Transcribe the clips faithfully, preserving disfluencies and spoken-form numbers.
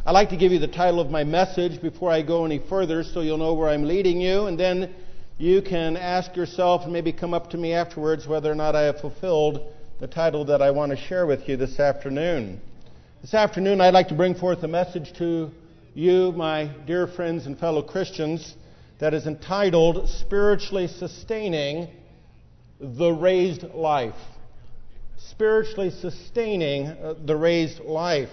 I'd like to give you the title of my message before I go any further so you'll know where I'm leading you, and then you can ask yourself and maybe come up to me afterwards whether or not I have fulfilled the title that I want to share with you this afternoon. This afternoon I'd like to bring forth a message to you, my dear friends and fellow Christians, that is entitled Spiritually Sustaining the Raised Life. Spiritually Sustaining uh, the Raised Life.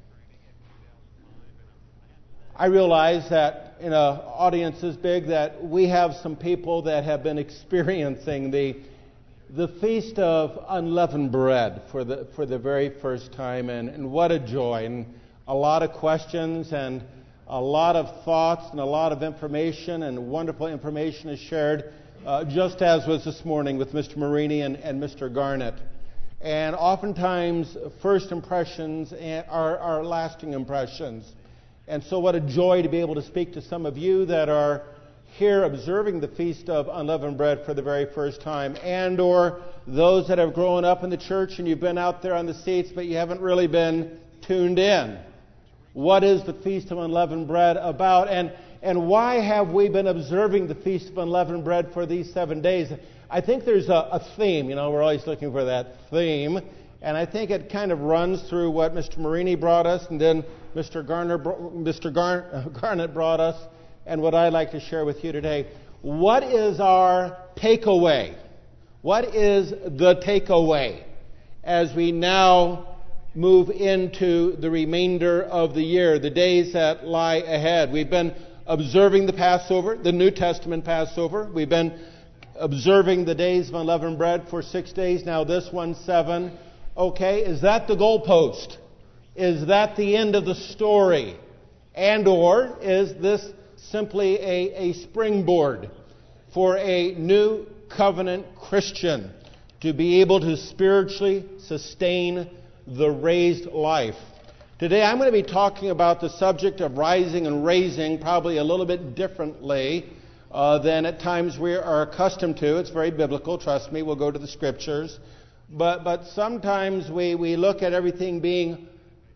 I realize that in an audience this big that we have some people that have been experiencing the the Feast of Unleavened Bread for the for the very first time, and, and what a joy, and a lot of questions and a lot of thoughts and a lot of information, and wonderful information is shared, uh, just as was this morning with Mister Marini and, and Mister Garnett. And oftentimes first impressions are, are lasting impressions. And so what a joy to be able to speak to some of you that are here observing the Feast of Unleavened Bread for the very first time, and or those that have grown up in the church and you've been out there on the seats but you haven't really been tuned in. What is the Feast of Unleavened Bread about, and, and why have we been observing the Feast of Unleavened Bread for these seven days? I think there's a, a theme. You know, we're always looking for that theme. And I think it kind of runs through what Mister Marini brought us, and then Mister Garner, Mister Gar, Garnett brought us, and what I'd like to share with you today. What is our takeaway? What is the takeaway as we now move into the remainder of the year, the days that lie ahead? We've been observing the Passover, the New Testament Passover. We've been observing the days of unleavened bread for six days. Now this one, seven. Okay, is that the goalpost? Is that the end of the story? And or is this simply a, a springboard for a new covenant Christian to be able to spiritually sustain the raised life? Today I'm going to be talking about the subject of rising and raising probably a little bit differently uh, than at times we are accustomed to. It's very biblical, trust me, we'll go to the scriptures. But but sometimes we, we look at everything being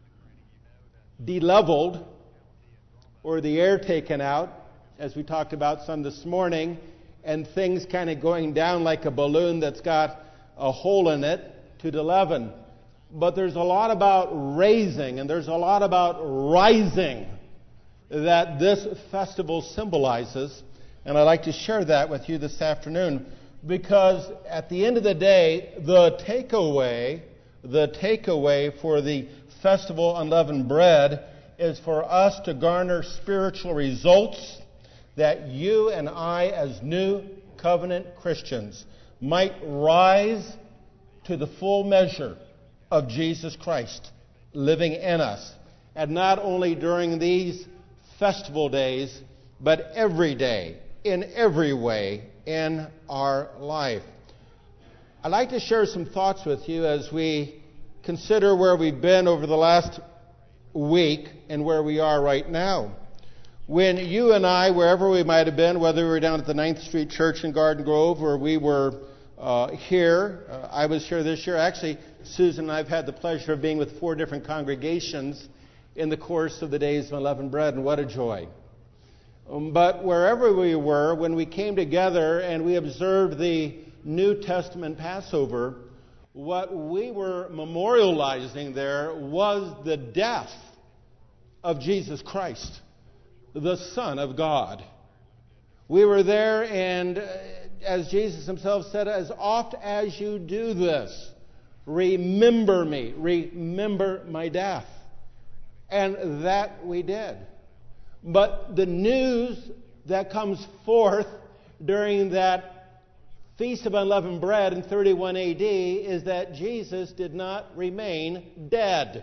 de-leveled or the air taken out, as we talked about some this morning, and things kind of going down like a balloon that's got a hole in it to de-leaven. But there's a lot about raising, and there's a lot about rising that this festival symbolizes. And I'd like to share that with you this afternoon. Because at the end of the day, the takeaway, the takeaway for the Festival Unleavened Bread is for us to garner spiritual results that you and I, as new covenant Christians, might rise to the full measure of Jesus Christ living in us. And not only during these festival days, but every day, in every way, in our life. I'd like to share some thoughts with you as we consider where we've been over the last week and where we are right now. When you and I, wherever we might have been, whether we were down at the ninth Street Church in Garden Grove or we were uh, here, uh, I was here this year. Actually, Susan and I have had the pleasure of being with four different congregations in the course of the days of unleavened bread, and what a joy. But wherever we were, when we came together and we observed the New Testament Passover, what we were memorializing there was the death of Jesus Christ, the Son of God. We were there, and as Jesus himself said, as oft as you do this, remember me, remember my death. And that we did. But the news that comes forth during that Feast of Unleavened Bread in thirty-one A D is that Jesus did not remain dead.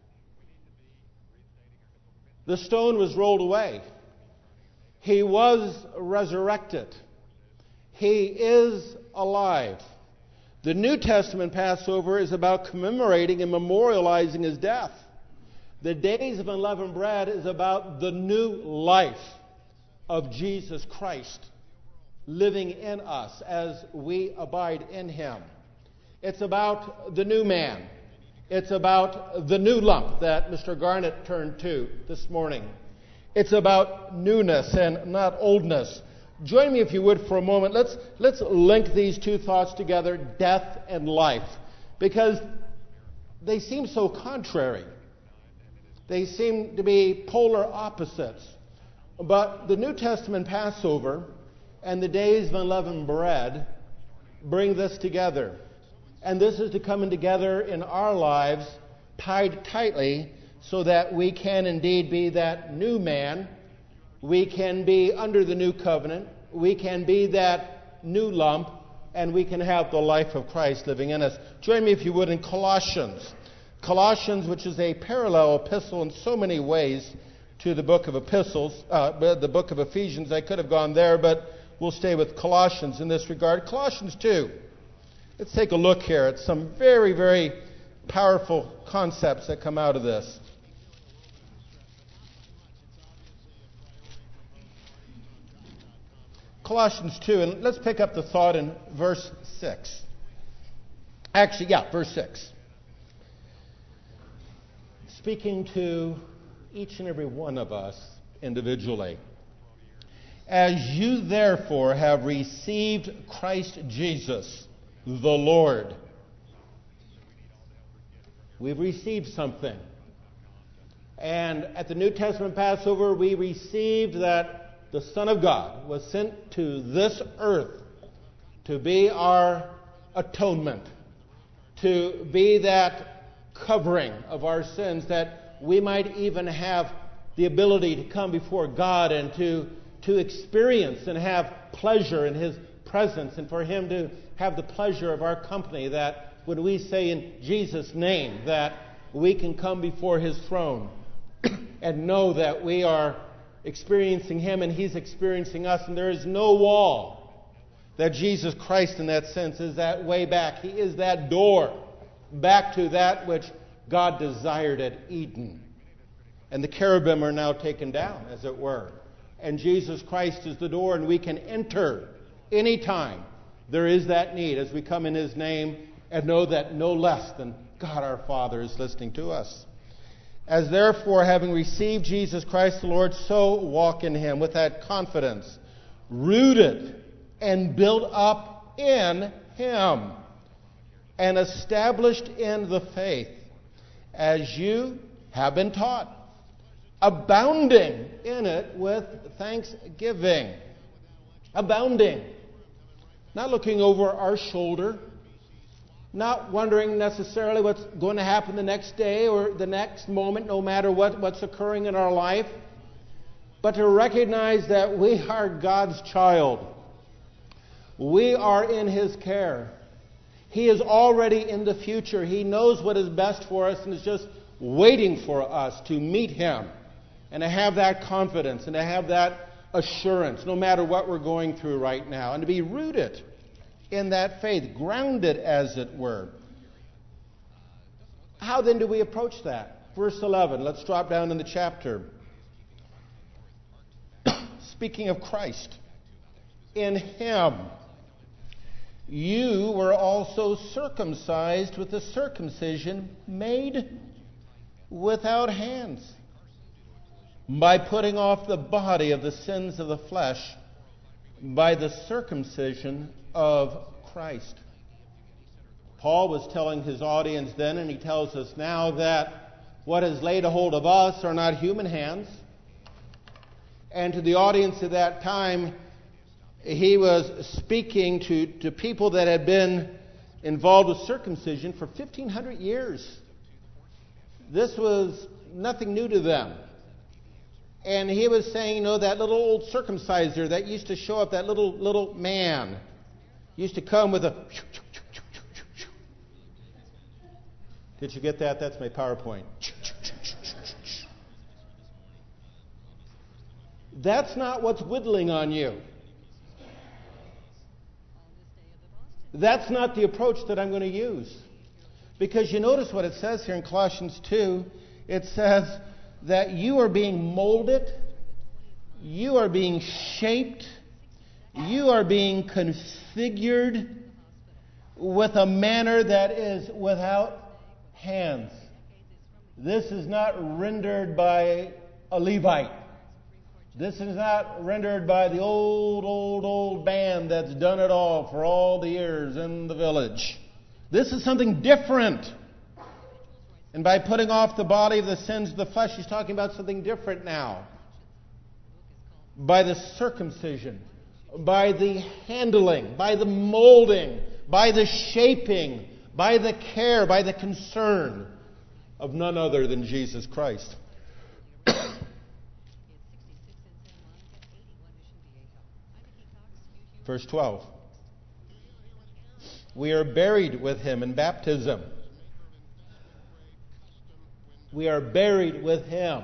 The stone was rolled away. He was resurrected. He is alive. The New Testament Passover is about commemorating and memorializing his death. The days of unleavened bread is about the new life of Jesus Christ living in us as we abide in him. It's about the new man. It's about the new lump that Mister Garnett turned to this morning. It's about newness and not oldness. Join me, if you would, for a moment. Let's, let's link these two thoughts together, death and life, because they seem so contrary. They seem to be polar opposites. But the New Testament Passover and the days of unleavened bread bring this together. And this is to come together in our lives, tied tightly, so that we can indeed be that new man. We can be under the new covenant. We can be that new lump, and we can have the life of Christ living in us. Join me, if you would, in Colossians. Colossians, which is a parallel epistle in so many ways to the book of epistles, uh, the book of Ephesians. I could have gone there, but we'll stay with Colossians in this regard. Colossians two. Let's take a look here at some very, very powerful concepts that come out of this. Colossians two, and let's pick up the thought in verse six. Actually, yeah, verse six. Speaking to each and every one of us individually. As you therefore have received Christ Jesus, the Lord. We've received something. And at the New Testament Passover, we received that the Son of God was sent to this earth to be our atonement, to be that covering of our sins, that we might even have the ability to come before God and to, to experience and have pleasure in His presence, and for Him to have the pleasure of our company, that when we say in Jesus' name, that we can come before His throne and know that we are experiencing Him and He's experiencing us, and there is no wall. That Jesus Christ, in that sense, is that way back. He is that door back to that which God desired at Eden. And the cherubim are now taken down, as it were. And Jesus Christ is the door, and we can enter anytime there is that need as we come in His name and know that no less than God our Father is listening to us. As therefore, having received Jesus Christ the Lord, so walk in Him with that confidence, rooted and built up in Him, and established in the faith, as you have been taught, abounding in it with thanksgiving. Abounding. Not looking over our shoulder, not wondering necessarily what's going to happen the next day or the next moment, no matter what, what's occurring in our life, but to recognize that we are God's child. We are in His care. He is already in the future. He knows what is best for us and is just waiting for us to meet Him and to have that confidence and to have that assurance, no matter what we're going through right now, and to be rooted in that faith, grounded, as it were. How then do we approach that? Verse eleven, let's drop down in the chapter. Speaking of Christ, in Him you were also circumcised with a circumcision made without hands, by putting off the body of the sins of the flesh by the circumcision of Christ. Paul was telling his audience then, and he tells us now, that what has laid a hold of us are not human hands. And to the audience at that time, he was speaking to, to people that had been involved with circumcision for fifteen hundred years. This was nothing new to them. And he was saying, you know, that little old circumciser that used to show up, that little little man, used to come with a... Did you get that? That's my PowerPoint. That's not what's whittling on you. That's not the approach that I'm going to use. Because you notice what it says here in Colossians two. It says that you are being molded, you are being shaped, you are being configured with a manner that is without hands. This is not rendered by a Levite. This is not rendered by the old, old, old band that's done it all for all the years in the village. This is something different. And by putting off the body of the sins of the flesh, he's talking about something different now. By the circumcision, by the handling, by the molding, by the shaping, by the care, by the concern of none other than Jesus Christ. Verse twelve. We are buried with him in baptism. We are buried with him.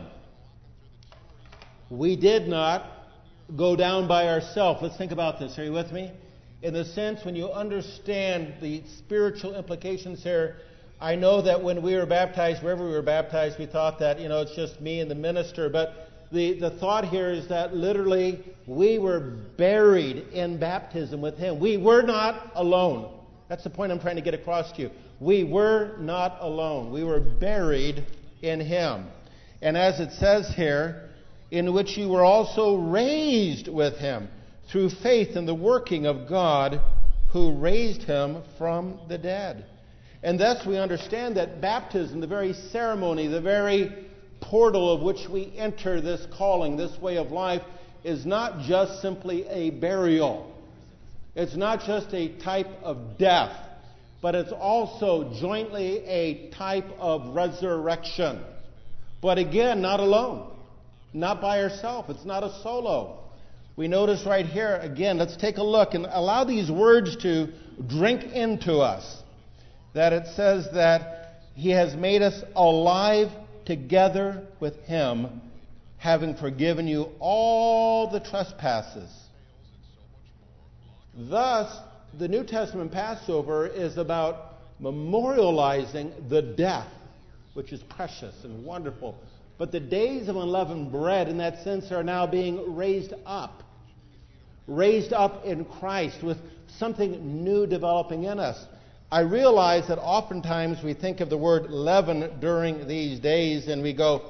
We did not go down by ourselves. Let's think about this. Are you with me? In the sense, when you understand the spiritual implications here, I know that when we were baptized, wherever we were baptized, we thought that, you know, it's just me and the minister. But the, the thought here is that literally we were buried in baptism with him. We were not alone. That's the point I'm trying to get across to you. We were not alone. We were buried in him. And as it says here, in which you were also raised with him through faith in the working of God who raised him from the dead. And thus we understand that baptism, the very ceremony, the very portal of which we enter this calling, this way of life, is not just simply a burial. It's not just a type of death, but it's also jointly a type of resurrection. But again, not alone, not by yourself. It's not a solo. We notice right here, again, let's take a look and allow these words to drink into us. That it says that he has made us alive together with him, having forgiven you all the trespasses. Thus, the New Testament Passover is about memorializing the death, which is precious and wonderful. But the days of unleavened bread, in that sense, are now being raised up. Raised up in Christ with something new developing in us. I realize that oftentimes we think of the word leaven during these days and we go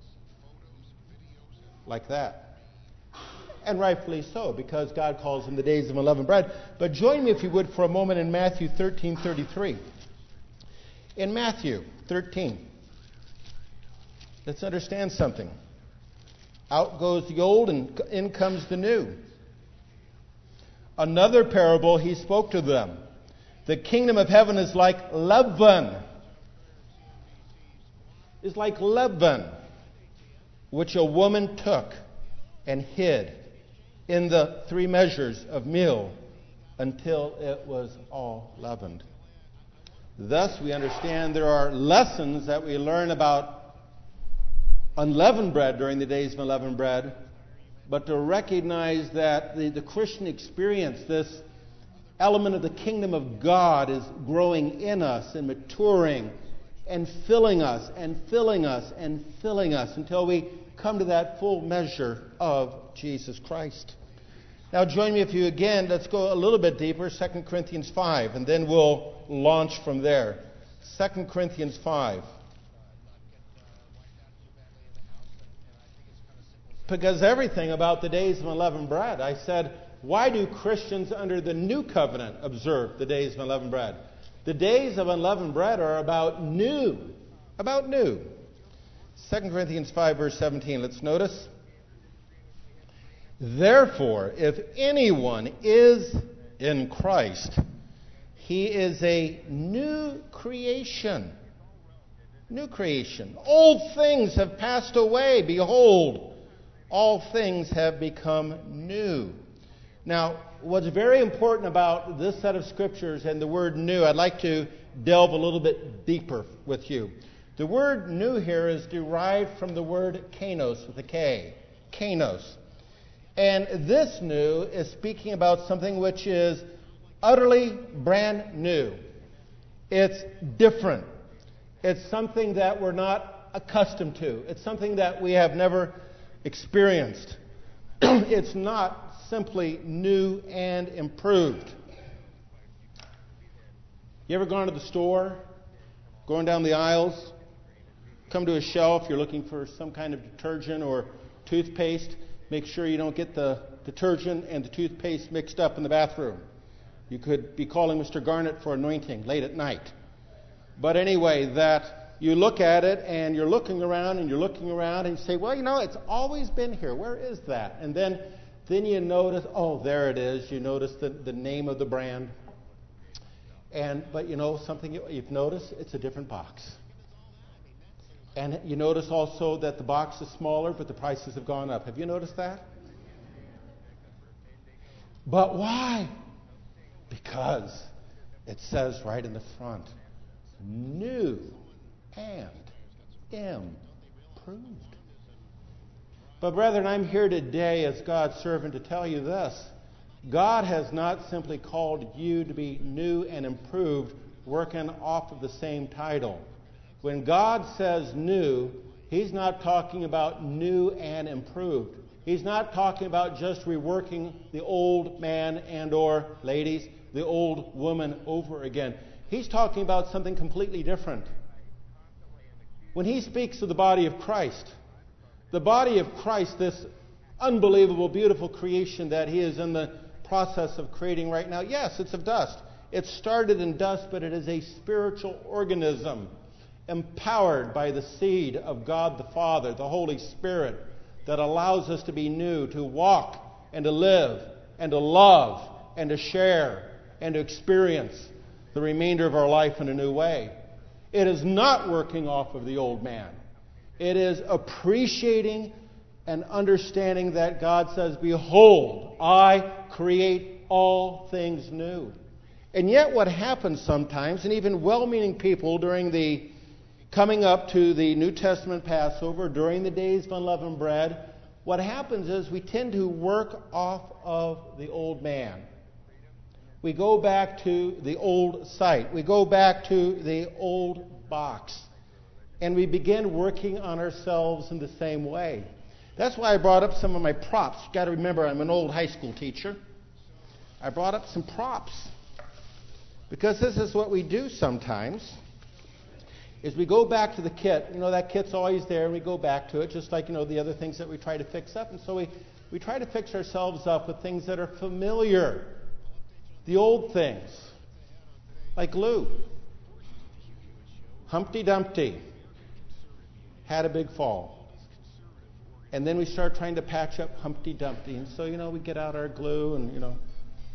like that. And rightfully so, because God calls them the days of unleavened bread. But join me, if you would, for a moment in Matthew thirteen thirty-three. In Matthew thirteen, let's understand something. Out goes the old and in comes the new. Another parable he spoke to them. The kingdom of heaven is like leaven. Is like leaven, which a woman took and hid in the three measures of meal until it was all leavened. Thus we understand there are lessons that we learn about unleavened bread during the days of unleavened bread, but to recognize that the, the Christian experience, this element of the kingdom of God, is growing in us and maturing and filling us and filling us and filling us until we come to that full measure of Jesus Christ. Now join me, if you again, let's go a little bit deeper, Second Corinthians five, and then we'll launch from there. Second Corinthians five. Because everything about the days of unleavened bread, I said, why do Christians under the new covenant observe the days of unleavened bread? The days of unleavened bread are about new. About new. Second Corinthians five, verse seventeen. Let's notice. Therefore, if anyone is in Christ, he is a new creation. New creation. Old things have passed away. Behold, all things have become new. Now, what's very important about this set of scriptures and the word new, I'd like to delve a little bit deeper with you. The word new here is derived from the word kainos with a K. Kainos. And this new is speaking about something which is utterly brand new. It's different. It's something that we're not accustomed to. It's something that we have never experienced. It's not simply new and improved. You ever gone to the store going down the aisles, come to a shelf, you're looking for some kind of detergent or toothpaste. Make sure you don't get the detergent and the toothpaste mixed up in the bathroom. You could be calling Mister Garnett for anointing late at night. But anyway, that you look at it and you're looking around and you're looking around and you say, well, you know, it's always been here. Where is that? And then, then you notice, oh, there it is. You notice the, the name of the brand. And but you know something you, you've noticed? It's a different box. And you notice also that the box is smaller, but the prices have gone up. Have you noticed that? But why? Because it says right in the front, new and improved. But brethren, I'm here today as God's servant to tell you this. God has not simply called you to be new and improved, working off of the same title. When God says new, He's not talking about new and improved. He's not talking about just reworking the old man and or ladies, the old woman over again. He's talking about something completely different. When He speaks of the body of Christ, the body of Christ, this unbelievable, beautiful creation that He is in the process of creating right now, yes, it's of dust. It started in dust, but it is a spiritual organism, empowered by the seed of God the Father, the Holy Spirit, that allows us to be new, to walk and to live and to love and to share and to experience the remainder of our life in a new way. It is not working off of the old man. It is appreciating and understanding that God says, behold, I create all things new. And yet what happens sometimes, and even well-meaning people during the coming up to the New Testament Passover, during the days of unleavened bread, what happens is we tend to work off of the old man. We go back to the old site. We go back to the old box. And we begin working on ourselves in the same way. That's why I brought up some of my props. You've got to remember, I'm an old high school teacher. I brought up some props. Because this is what we do sometimes. Is we go back to the kit. You know, that kit's always there, and we go back to it, just like, you know, the other things that we try to fix up. And so we, we try to fix ourselves up with things that are familiar. The old things. Like glue. Humpty Dumpty had a big fall. And then we start trying to patch up Humpty Dumpty. And so, you know, we get out our glue and, you know.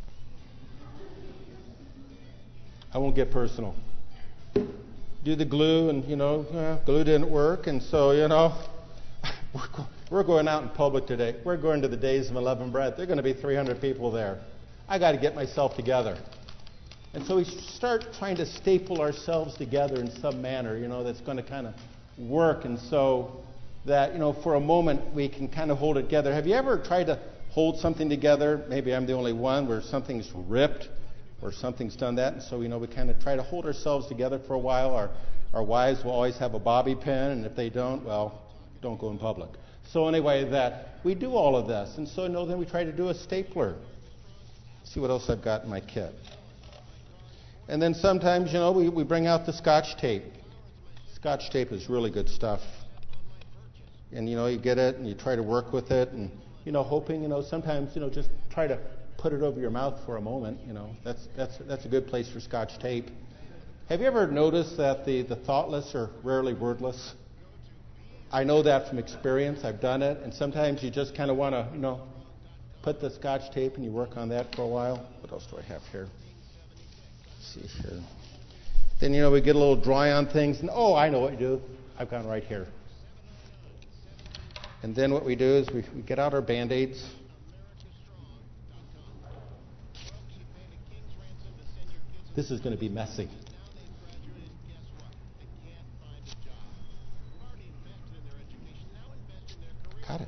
I won't get personal. Do the glue, and, you know, uh, glue didn't work. And so, you know, we're, go- we're going out in public today. We're going to the Days of Unleavened Bread. There are going to be three hundred people there. I got to get myself together. And so we start trying to staple ourselves together in some manner, you know, that's going to kind of work. And so that, you know, for a moment we can kind of hold it together. Have you ever tried to hold something together? Maybe I'm the only one, where something's ripped or something's done that. And so, you know, we kind of try to hold ourselves together for a while. Our, our wives will always have a bobby pin, and if they don't, well, don't go in public. So anyway, that we do all of this. And so, you know, then we try to do a stapler. See what else I've got in my kit. And then sometimes, you know, we, we bring out the Scotch tape. Scotch tape is really good stuff. And, you know, you get it and you try to work with it and, you know, hoping, you know, sometimes, you know, just try to put it over your mouth for a moment, you know. That's that's that's a good place for Scotch tape. Have you ever noticed that the, the thoughtless are rarely wordless? I know that from experience. I've done it. And sometimes you just kind of want to, you know, put the Scotch tape and you work on that for a while. What else do I have here? Let's see here. Then, you know, we get a little dry on things. And, oh, I know what you do. I've got it right here. And then what we do is we, we get out our Band-Aids. This is going to be messy. Got it.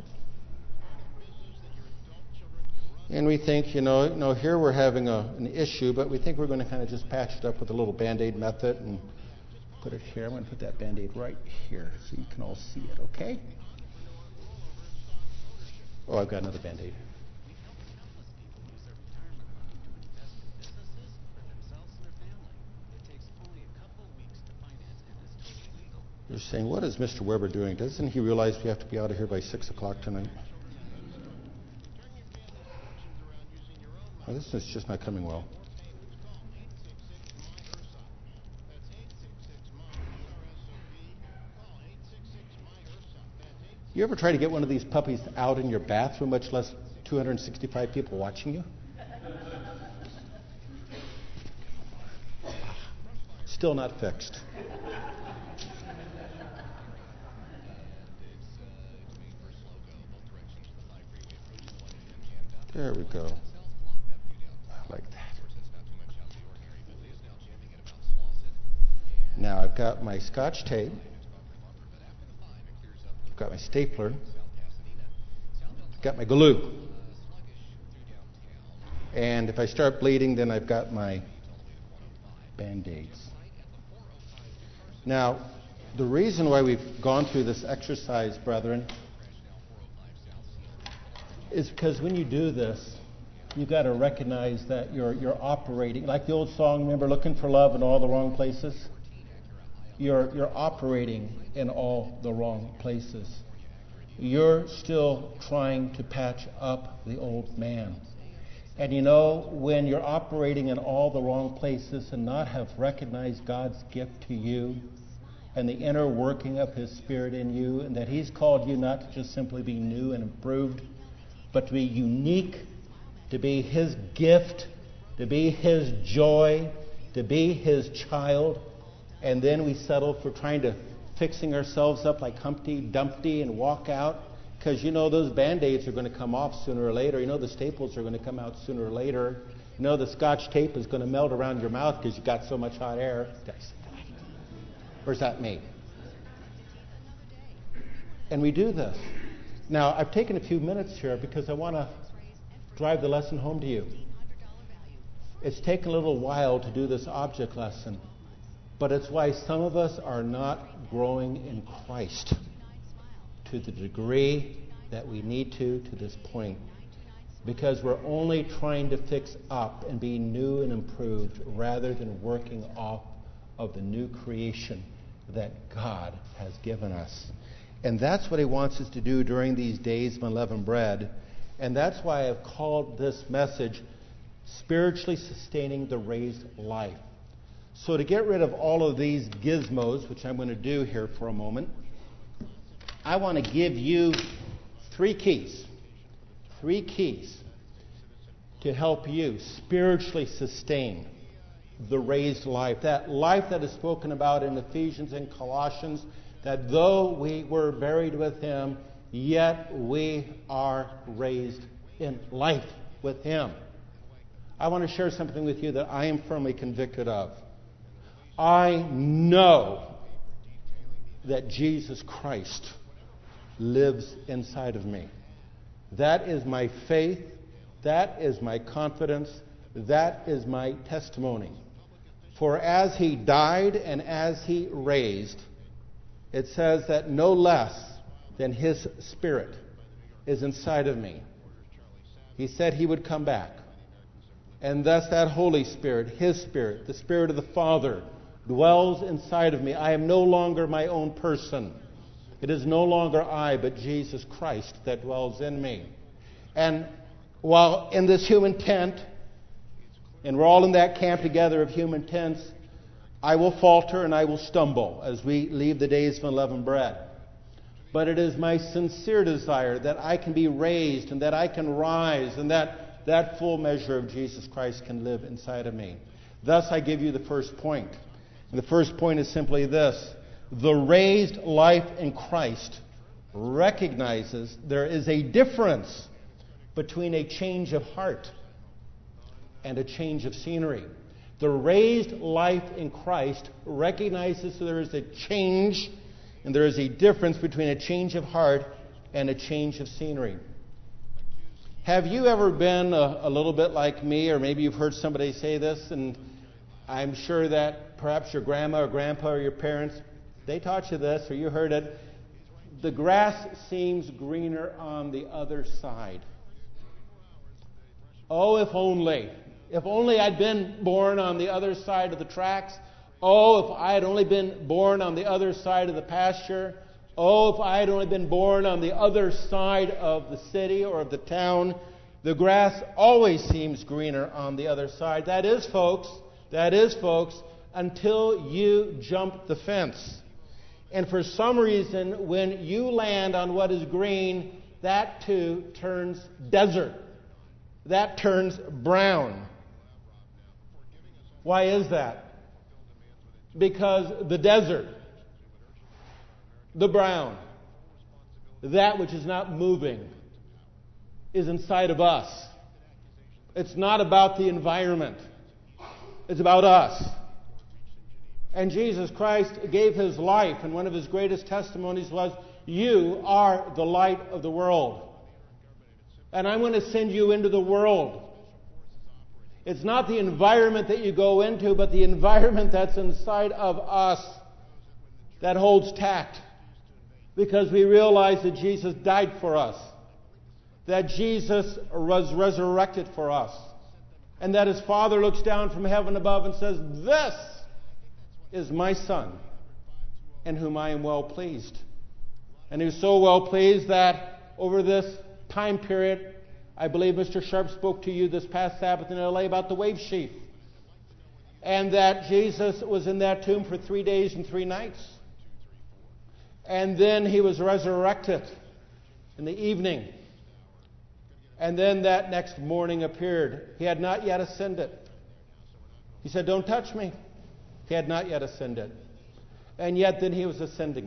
And we think, you know, you know, here we're having a, an issue, but we think we're going to kind of just patch it up with a little Band-Aid method and put it here. I'm going to put that Band-Aid right here so you can all see it, okay? Oh, I've got another Band-Aid. You're saying, what is Mister Weber doing? Doesn't he realize we have to be out of here by six o'clock tonight? Well, this is just not coming well. You ever try to get one of these puppies out in your bathroom, much less two hundred sixty-five people watching you? Still not fixed. There we go. I like that. Now I've got my Scotch tape. I've got my stapler. I've got my glue. And if I start bleeding, then I've got my Band-Aids. Now, the reason why we've gone through this exercise, brethren, is because when you do this, you've got to recognize that you're you're operating, like the old song, remember, looking for love in all the wrong places? You're you're operating in all the wrong places. You're still trying to patch up the old man. And you know, when you're operating in all the wrong places and not have recognized God's gift to you and the inner working of His Spirit in you, and that He's called you not to just simply be new and improved, but to be unique, to be His gift, to be His joy, to be His child, and then we settle for trying to fixing ourselves up like Humpty Dumpty and walk out, because you know those Band-Aids are going to come off sooner or later. You know the staples are going to come out sooner or later. You know the Scotch tape is going to melt around your mouth because you got so much hot air. Where's that me? And we do this. Now, I've taken a few minutes here because I want to drive the lesson home to you. It's taken a little while to do this object lesson, but it's why some of us are not growing in Christ to the degree that we need to to this point, because we're only trying to fix up and be new and improved rather than working off of the new creation that God has given us. And that's what He wants us to do during these days of unleavened bread. And that's why I've called this message Spiritually Sustaining the Raised Life. So to get rid of all of these gizmos, which I'm going to do here for a moment, I want to give you three keys. Three keys to help you spiritually sustain the raised life. That life that is spoken about in Ephesians and Colossians, that though we were buried with Him, yet we are raised in life with Him. I want to share something with you that I am firmly convicted of. I know that Jesus Christ lives inside of me. That is my faith. That is my confidence. That is my testimony. For as He died and as He raised, it says that no less than His Spirit is inside of me. He said He would come back. And thus that Holy Spirit, His Spirit, the Spirit of the Father, dwells inside of me. I am no longer my own person. It is no longer I, but Jesus Christ that dwells in me. And while in this human tent, and we're all in that camp together of human tents, I will falter and I will stumble as we leave the days of unleavened bread. But it is my sincere desire that I can be raised and that I can rise and that that full measure of Jesus Christ can live inside of me. Thus, I give you the first point. And the first point is simply this. The raised life in Christ recognizes there is a difference between a change of heart and a change of scenery. The raised life in Christ recognizes there is a change and there is a difference between a change of heart and a change of scenery. Have you ever been a, a little bit like me, or maybe you've heard somebody say this, and I'm sure that perhaps your grandma or grandpa or your parents, they taught you this, or you heard it. The grass seems greener on the other side. Oh, if only. If only I'd been born on the other side of the tracks. Oh, if I had only been born on the other side of the pasture. Oh, if I had only been born on the other side of the city or of the town. The grass always seems greener on the other side. That is, folks, that is, folks, until you jump the fence. And for some reason, when you land on what is green, that too turns desert. That turns brown. Why is that? Because the desert, the brown, that which is not moving, is inside of us. It's not about the environment. It's about us. And Jesus Christ gave His life, and one of His greatest testimonies was, you are the light of the world. And I'm going to send you into the world. It's not the environment that you go into, but the environment that's inside of us that holds tact. Because we realize that Jesus died for us. That Jesus was resurrected for us. And that His Father looks down from heaven above and says, this is my Son, in whom I am well pleased. And He was so well pleased that over this time period, I believe Mister Sharp spoke to you this past Sabbath in L A about the wave sheaf. And that Jesus was in that tomb for three days and three nights. And then He was resurrected in the evening. And then that next morning appeared. He had not yet ascended. He said, don't touch me. He had not yet ascended. And yet then He was ascending.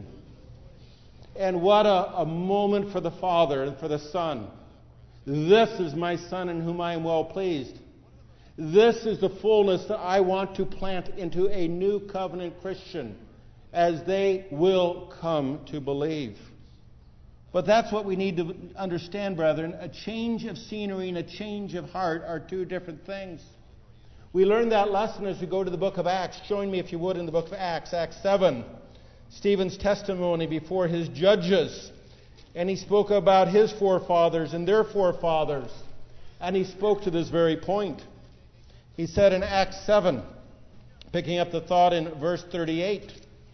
And what a, a moment for the Father and for the Son. This is my Son in whom I am well pleased. This is the fullness that I want to plant into a new covenant Christian as they will come to believe. But that's what we need to understand, brethren. A change of scenery and a change of heart are two different things. We learn that lesson as we go to the book of Acts. Join me, if you would, in the book of Acts, Acts seven. Stephen's testimony before his judges. And he spoke about his forefathers and their forefathers. And he spoke to this very point. He said in Acts seven, picking up the thought in verse thirty-eight,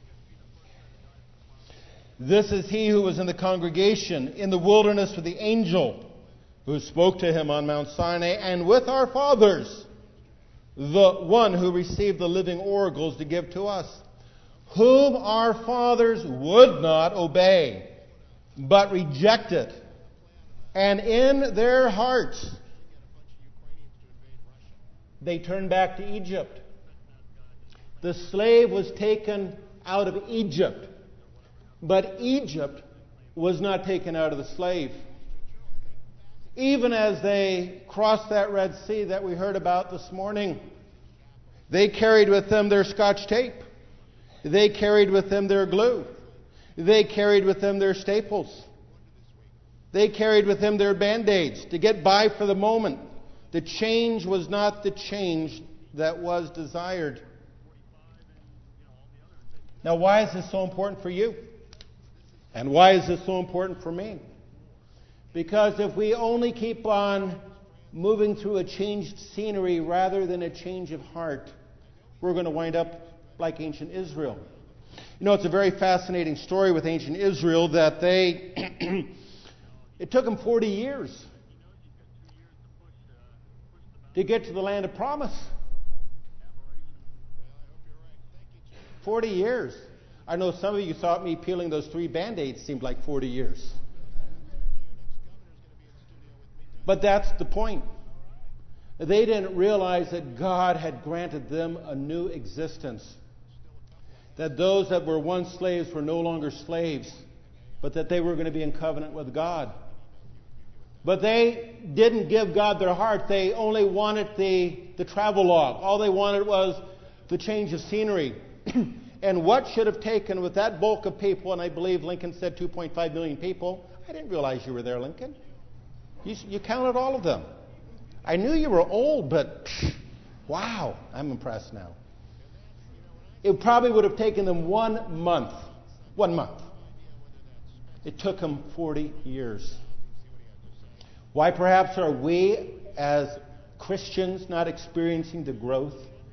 this is he who was in the congregation in the wilderness with the angel who spoke to him on Mount Sinai, and with our fathers, the one who received the living oracles to give to us, whom our fathers would not obey, but rejected, and in their hearts they turned back to Egypt. The slave was taken out of Egypt, but Egypt was not taken out of the slave. Even as they crossed that Red Sea that we heard about this morning, they carried with them their Scotch tape. They carried with them their glue. They carried with them their staples. They carried with them their Band-Aids to get by for the moment. The change was not the change that was desired. Now, why is this so important for you? And why is this so important for me? Because if we only keep on moving through a changed scenery rather than a change of heart, we're going to wind up like ancient Israel. You know, it's a very fascinating story with ancient Israel that they, it took them forty years to get to the land of promise. forty years. I know some of you thought me peeling those three Band-Aids seemed like forty years. But that's the point. They didn't realize that God had granted them a new existence. That those that were once slaves were no longer slaves, but that they were going to be in covenant with God. But they didn't give God their heart. They only wanted the, the travel log. All they wanted was the change of scenery. And what should have taken with that bulk of people, and I believe Lincoln said two point five million people. I didn't realize you were there, Lincoln. You, you counted all of them. I knew you were old, but pff, wow, I'm impressed now. It probably would have taken them one month. One month. It took them forty years. Why perhaps are we as Christians not experiencing the growth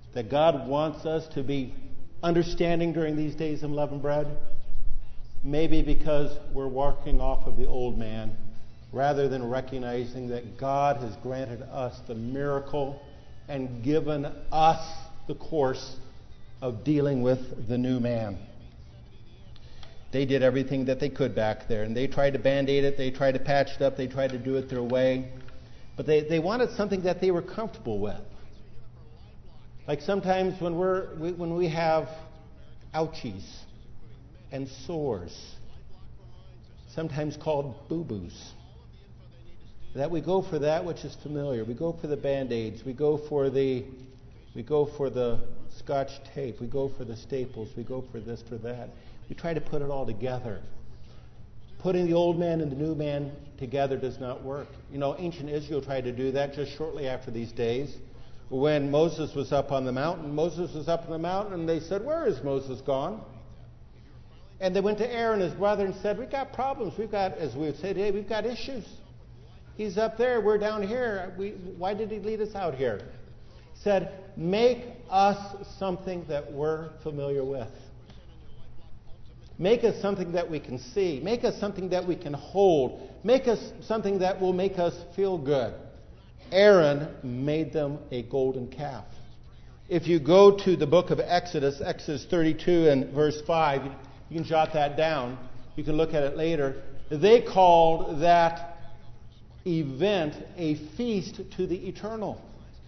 that God wants us to be understanding during these days of unleavened bread? Maybe because we're walking off of the old man, rather than recognizing that God has granted us the miracle and given us the course of dealing with the new man. They did everything that they could back there, and they tried to band-aid it, they tried to patch it up, they tried to do it their way. But they, they wanted something that they were comfortable with. Like sometimes when we're we, when we have ouchies and sores, sometimes called boo-boos, that we go for that which is familiar. We go for the band-aids. We go for the we go for the Scotch tape. We go for the staples. We go for this, for that. We try to put it all together. Putting the old man and the new man together does not work. You know, ancient Israel tried to do that just shortly after these days. When Moses was up on the mountain, Moses was up on the mountain, and they said, "Where is Moses gone?" And they went to Aaron, his brother, and said, "We've got problems. We've got, as we would say today, we've got issues. He's up there. We're down here. We, why did he lead us out here?" He said, "Make us something that we're familiar with. Make us something that we can see. Make us something that we can hold. Make us something that will make us feel good." Aaron made them a golden calf. If you go to the book of Exodus, Exodus thirty-two and verse five, you can jot that down. You can look at it later. They called that event a feast to the eternal.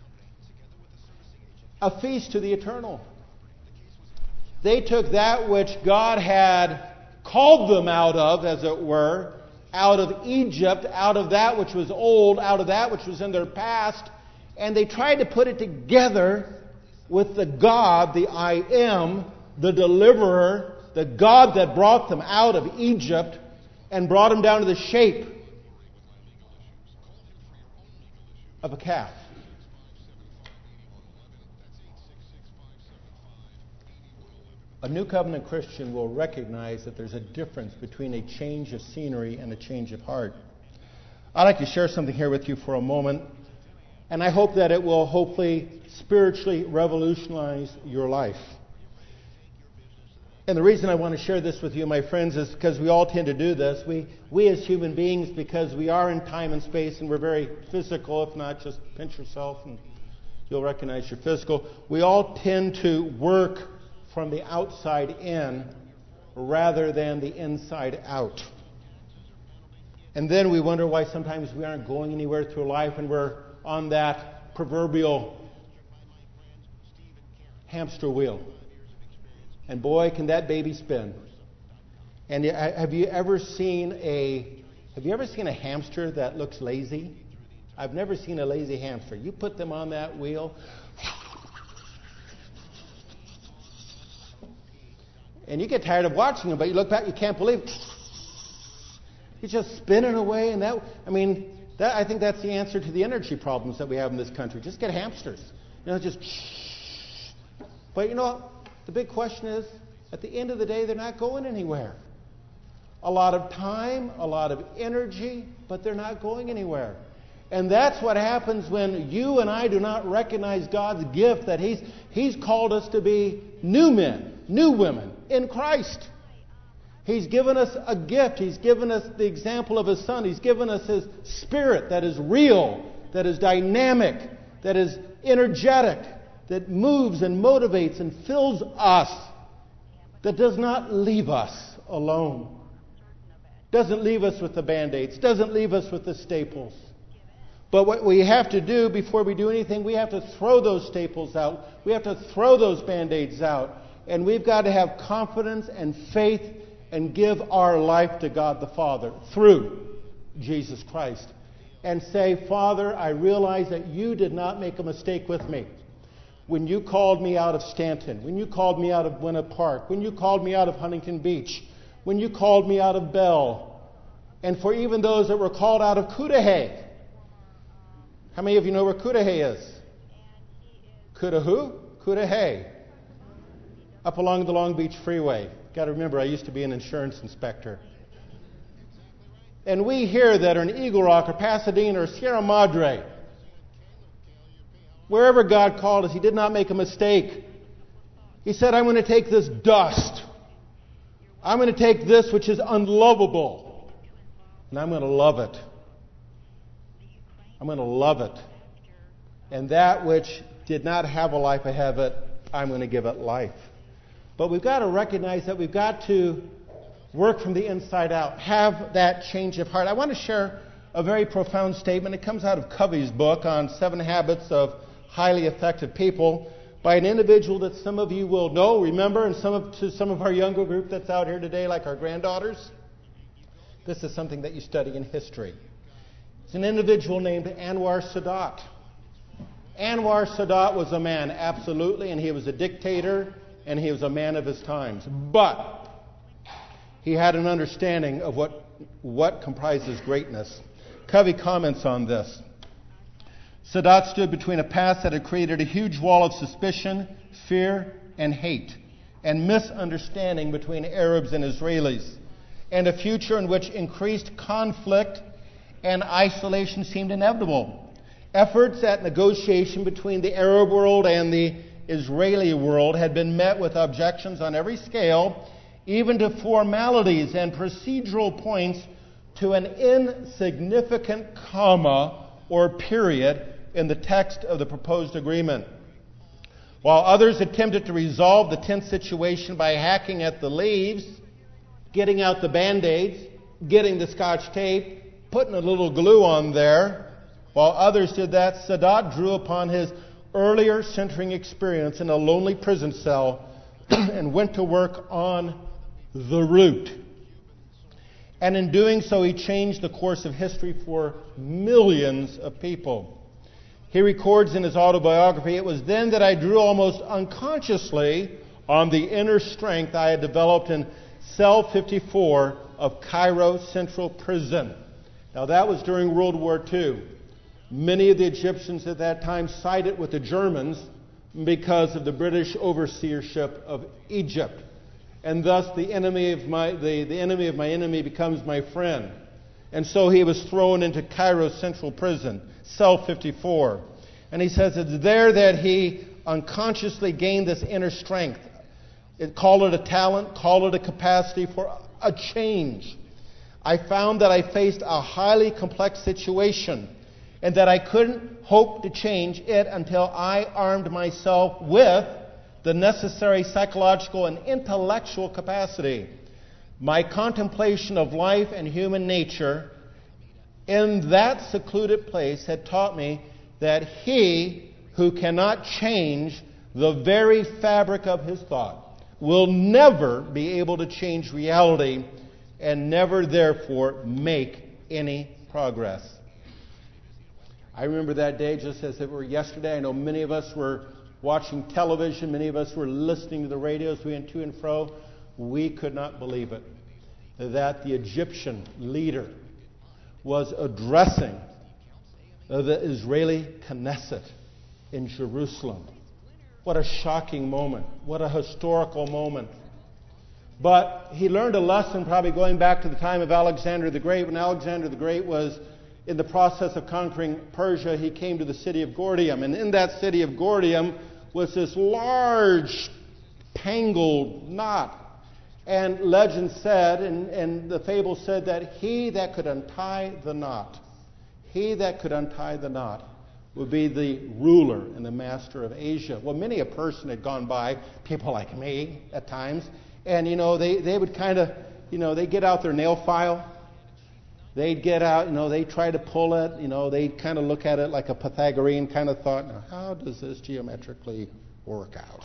A feast to the eternal. They took that which God had called them out of, as it were, out of Egypt, out of that which was old, out of that which was in their past, and they tried to put it together with the God, the I Am, the deliverer, the God that brought them out of Egypt and brought them down to the shape of a calf. A New Covenant Christian will recognize that there's a difference between a change of scenery and a change of heart. I'd like to share something here with you for a moment, and I hope that it will hopefully spiritually revolutionize your life. And the reason I want to share this with you, my friends, is because we all tend to do this. We, we as human beings, because we are in time and space and we're very physical, if not just pinch yourself and you'll recognize you're physical. We all tend to work from the outside in rather than the inside out. And then we wonder why sometimes we aren't going anywhere through life and we're on that proverbial hamster wheel. And boy, can that baby spin. And have you ever seen a have you ever seen a hamster that looks lazy? I've never seen a lazy hamster. You put them on that wheel, and you get tired of watching them, but you look back, you can't believe it. He's just spinning away, and that I mean, that I think that's the answer to the energy problems that we have in this country. Just get hamsters. You know, just. But you know, the big question is, at the end of the day, they're not going anywhere. A lot of time, a lot of energy, but they're not going anywhere. And that's what happens when you and I do not recognize God's gift, that He's, He's called us to be new men, new women in Christ. He's given us a gift. He's given us the example of His Son. He's given us His Spirit that is real, that is dynamic, that is energetic, that moves and motivates and fills us, that does not leave us alone. Doesn't leave us with the Band-Aids. Doesn't leave us with the staples. But what we have to do before we do anything, we have to throw those staples out. We have to throw those Band-Aids out. And we've got to have confidence and faith and give our life to God the Father through Jesus Christ. And say, Father, I realize that you did not make a mistake with me. When you called me out of Stanton, when you called me out of Gwinnett Park, when you called me out of Huntington Beach, when you called me out of Bell, and for even those that were called out of Cudahy. How many of you know where Cudahy is? Cudahy? Cudahy. Up along the Long Beach Freeway. Got to remember, I used to be an insurance inspector. And we here that are in Eagle Rock or Pasadena or Sierra Madre, Wherever God called us, he did not make a mistake. He said, I'm going to take this dust. I'm going to take this which is unlovable, and I'm going to love it. I'm going to love it. And that which did not have a life ahead of it, I'm going to give it life. But we've got to recognize that we've got to work from the inside out, have that change of heart. I want to share a very profound statement. It comes out of Covey's book on Seven Habits of Highly Effective People by an individual that some of you will know, remember, and some of, to some of our younger group that's out here today, like our granddaughters. This is something that you study in history. It's an individual named Anwar Sadat. Anwar Sadat was a man, absolutely, and he was a dictator, and he was a man of his times. But he had an understanding of what, what comprises greatness. Covey comments on this. Sadat stood between a past that had created a huge wall of suspicion, fear, and hate, and misunderstanding between Arabs and Israelis, and a future in which increased conflict and isolation seemed inevitable. Efforts at negotiation between the Arab world and the Israeli world had been met with objections on every scale, even to formalities and procedural points to an insignificant comma or period in the text of the proposed agreement. While others attempted to resolve the tense situation by hacking at the leaves, getting out the Band-Aids, getting the Scotch tape, putting a little glue on there, while others did that, Sadat drew upon his earlier centering experience in a lonely prison cell and went to work on the root. And in doing so, he changed the course of history for millions of people. He records in his autobiography, "It was then that I drew almost unconsciously on the inner strength I had developed in Cell fifty-four of Cairo Central Prison." Now that was during World War Two. Many of the Egyptians at that time sided with the Germans because of the British overseership of Egypt. And thus the enemy of my the, the enemy of my enemy becomes my friend. And so he was thrown into Cairo Central Prison, Cell fifty-four. And he says it's there that he unconsciously gained this inner strength. It, call it a talent, call it a capacity for a change. I found that I faced a highly complex situation and that I couldn't hope to change it until I armed myself with the necessary psychological and intellectual capacity. My contemplation of life and human nature in that secluded place had taught me that he who cannot change the very fabric of his thought will never be able to change reality and never therefore make any progress. I remember that day just as it were yesterday. I know many of us were watching television. Many of us were listening to the radios. We went to and fro. We could not believe it, that the Egyptian leader was addressing the Israeli Knesset in Jerusalem. What a shocking moment. What a historical moment. But he learned a lesson probably going back to the time of Alexander the Great. When Alexander the Great was in the process of conquering Persia, he came to the city of Gordium. And in that city of Gordium was this large, tangled knot. And legend said, and, and the fable said, that he that could untie the knot, he that could untie the knot would be the ruler and the master of Asia. Well, many a person had gone by, people like me at times, and, you know, they, they would kind of, you know, they get out their nail file. They'd get out, you know, they try to pull it, you know, they kind of look at it like a Pythagorean kind of thought. Now, how does this geometrically work out?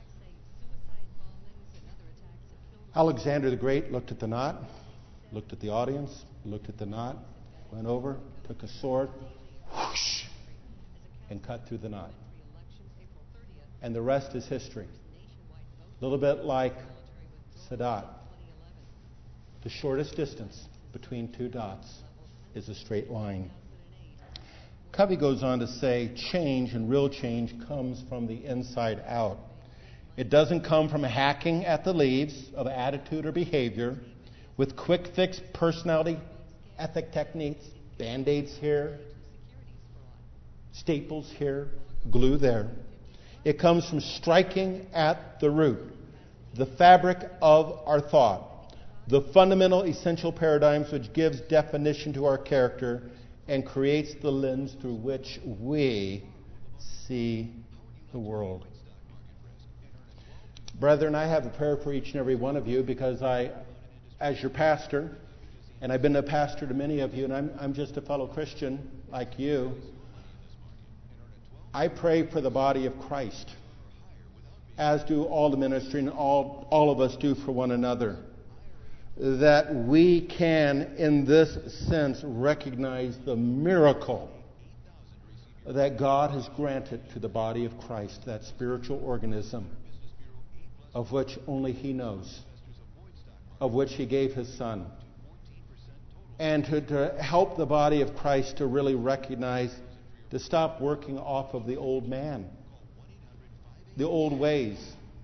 Alexander the Great looked at the knot, looked at the audience, looked at the knot, went over, took a sword, whoosh, and cut through the knot. And the rest is history. A little bit like Sadat. The shortest distance between two dots is a straight line. Covey goes on to say change, and real change, comes from the inside out. It doesn't come from hacking at the leaves of attitude or behavior with quick fix personality, ethic techniques, Band-Aids here, staples here, glue there. It comes from striking at the root, the fabric of our thought, the fundamental essential paradigms which gives definition to our character and creates the lens through which we see the world. Brethren, I have a prayer for each and every one of you because I, as your pastor, and I've been a pastor to many of you, and I'm, I'm just a fellow Christian like you, I pray for the body of Christ, as do all the ministry and all, all of us do for one another, that we can, in this sense, recognize the miracle that God has granted to the body of Christ, that spiritual organism of which only He knows, of which He gave His Son, and to, to help the body of Christ to really recognize, to stop working off of the old man, the old ways,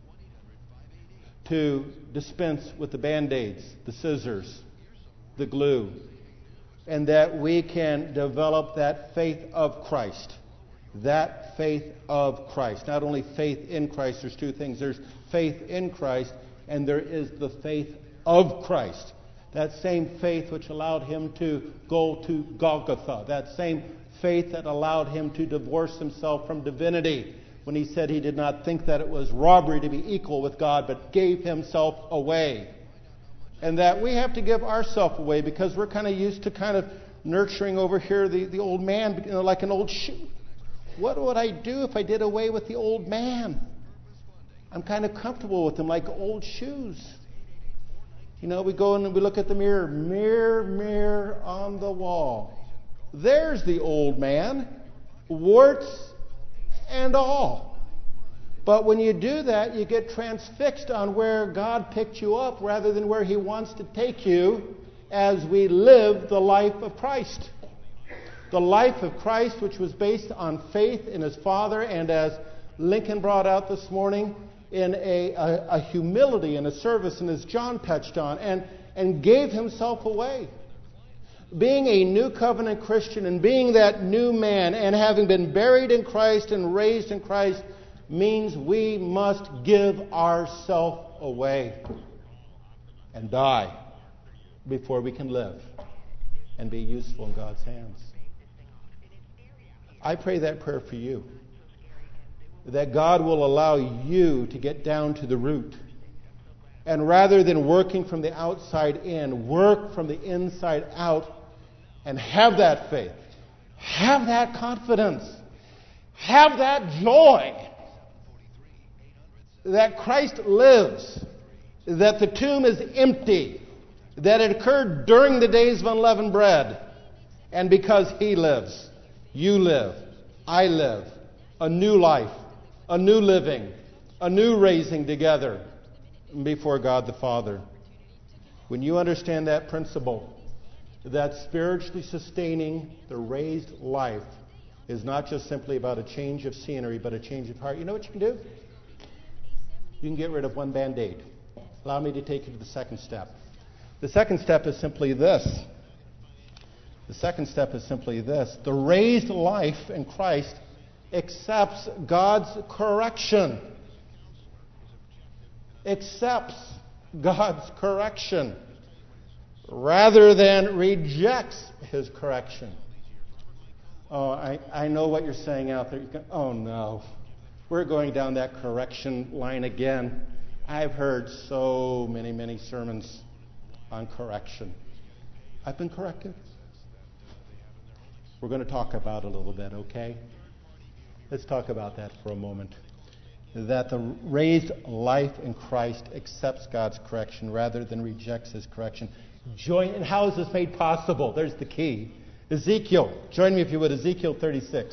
to dispense with the Band-Aids, the scissors, the glue, and that we can develop that faith of Christ. That faith of Christ. Not only faith in Christ, there's two things. There's faith in Christ, and there is the faith of Christ. That same faith which allowed Him to go to Golgotha. That same faith that allowed Him to divorce Himself from divinity when He said He did not think that it was robbery to be equal with God, but gave Himself away. And that we have to give ourselves away because we're kind of used to kind of nurturing over here the, the old man, you know, like an old shoe. What would I do if I did away with the old man? I'm kind of comfortable with him like old shoes. You know, we go in and we look at the mirror. Mirror, mirror on the wall. There's the old man, warts and all. But when you do that, you get transfixed on where God picked you up rather than where He wants to take you as we live the life of Christ. The life of Christ, which was based on faith in His Father, and as Lincoln brought out this morning, in a, a, a humility and a service, and as John touched on, and, and gave Himself away. Being a new covenant Christian and being that new man and having been buried in Christ and raised in Christ means we must give ourselves away and die before we can live and be useful in God's hands. I pray that prayer for you, that God will allow you to get down to the root. And rather than working from the outside in, work from the inside out and have that faith, have that confidence, have that joy that Christ lives, that the tomb is empty, that it occurred during the days of unleavened bread. And because He lives, you live, I live, a new life, a new living, a new raising together before God the Father. When you understand that principle, that spiritually sustaining the raised life is not just simply about a change of scenery, but a change of heart. You know what you can do? You can get rid of one Band-Aid. Allow me to take you to the second step. The second step is simply this. The second step is simply this. The raised life in Christ accepts God's correction. Accepts God's correction rather than rejects His correction. Oh, I, I know what you're saying out there. You go, oh no, we're going down that correction line again. I've heard so many, many sermons on correction. I've been corrected. We're going to talk about it a little bit, okay? Let's talk about that for a moment. That the raised life in Christ accepts God's correction rather than rejects His correction. Join, and how is this made possible? There's the key. Ezekiel, join me if you would, Ezekiel thirty-six.